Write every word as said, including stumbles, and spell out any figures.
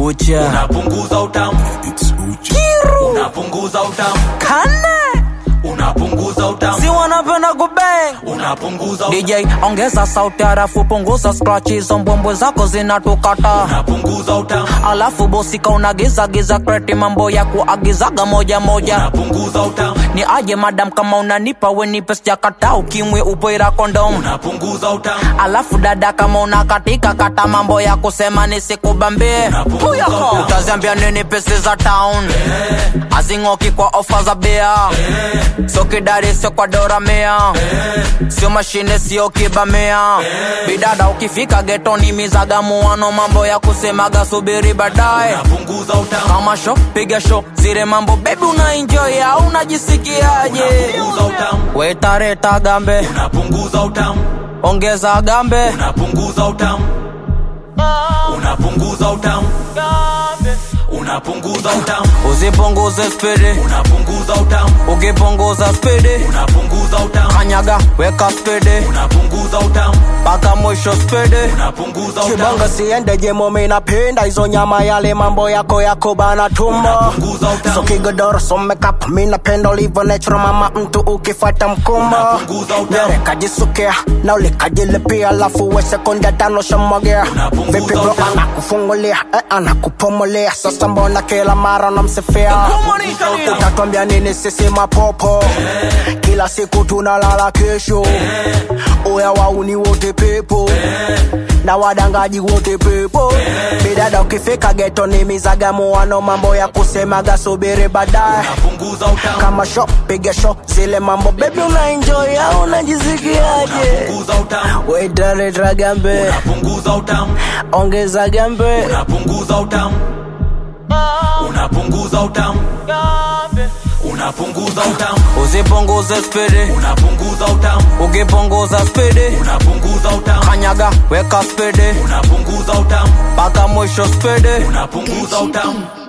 ucha. Unapunguza utamu. It's ucha. Unapunguza utamu. Kane. Unapunguza utamu. Si wanapenda kubang. Unapunguza utamu. D J ongeza sauti halafu punguza scratches, mbwembwe zako zinatukata. Unapunguza utamu. Alafu bosi ka unagiza giza kreti, mambo ya kuagizaga moja moja. Unapunguza utamu. Ni aje madam kama unanipa we nipe sijakata, ukimwe upoira kondom. Unapunguza utamu. Alafu dada kama unakatika kata, mambo ya kusema nisikubambie. Unapunguza utaziambia nini pesi za town, eh. Azingoki kwa offer za beer, eh. Sio kidari sio kwa dora mea, eh. Sio mashine sio kibamea, eh. Bidada ukifika ghetto ni mizaga muano, mambo ya kusemaga subiri baadaye. Unapunguza utamu. Kama show piga show zile mambo baby una enjoy au unajisikiaje? Unapunguza utamu. Weta reta gambe. Unapunguza utamu. Ongeza gambe. Unapunguza utamu. Unapunguza utamu. Unapunguza utamu. Usipunguze speed. Unapunguza utamu. Ukipunguza speed unapunguza utamu. Kanyaga weka speed. Unapunguza utamu. Paka mwisho speed. Unapunguza utamu. Kibonga siende jemo mimi napenda hizo nyama yale mambo yako yako bana tumbo. Unapunguza utamu. So kigodoro so makeup mimi napenda live natural mama mtu ukifuata mkumbo. Unapunguza utamu. Yere kajisukia na ulikajilipia alafu we sekunde tano shamwagia. Vipi bro anakufungulia eh, anakupomolea sasa mbona kila mara unamsifia? Utatuambia nini sisi mapopo, eh. Kila siku tunalala kesho, eh. Oya wauni wote pepo, eh. Na wadangaji wote pepo, eh. Bidada ukifika ghetto ni mizaga muano, mambo ya kusemaga subiri baadaye. Unapunguza utamu. Kama show piga show zile mambo baby una enjoy au unajisikiaje? Unapunguza utamu. Weta reta gambe. Unapunguza utamu. Ongeza gambe. Unapunguza utamu. Unapunguza utamu. Unapunguza utamu. Usipunguze speed. Unapunguza utamu. Ukipunguza speed unapunguza utamu. Kanyaga weka speed. Unapunguza utamu. Paka mwisho speed. Unapunguza utamu.